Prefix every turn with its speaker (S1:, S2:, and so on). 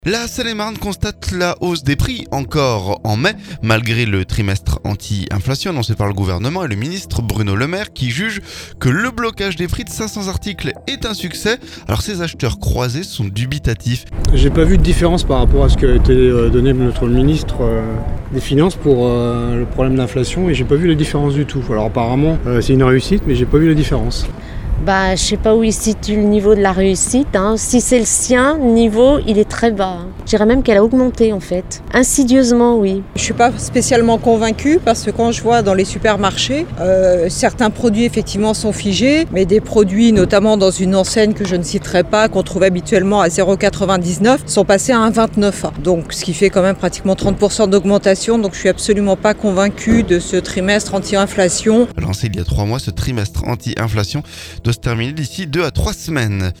S1: La Seine-et-Marne constate la hausse des prix encore en mai, malgré le trimestre anti-inflation annoncé par le gouvernement et le ministre Bruno Le Maire qui juge que le blocage des prix de 500 articles est un succès. Alors ces acheteurs croisés sont dubitatifs.
S2: J'ai pas vu de différence par rapport à ce qui a été donné par notre ministre des Finances pour le problème d'inflation et j'ai pas vu la différence du tout. Alors apparemment c'est une réussite mais j'ai pas vu la différence.
S3: Je sais pas où il situe le niveau de la réussite. Si c'est le sien, le niveau, il est très bas. Je dirais même qu'elle a augmenté en fait. Insidieusement, oui.
S4: Je suis pas spécialement convaincue parce que quand je vois dans les supermarchés, certains produits effectivement sont figés, mais des produits, notamment dans une enseigne que je ne citerai pas, qu'on trouve habituellement à 0,99, sont passés à 1,29. Donc ce qui fait quand même pratiquement 30% d'augmentation. Donc je suis absolument pas convaincue de ce trimestre anti-inflation.
S1: Lancé il y a 3 mois, ce trimestre anti-inflation doit se terminer d'ici 2 à 3 semaines.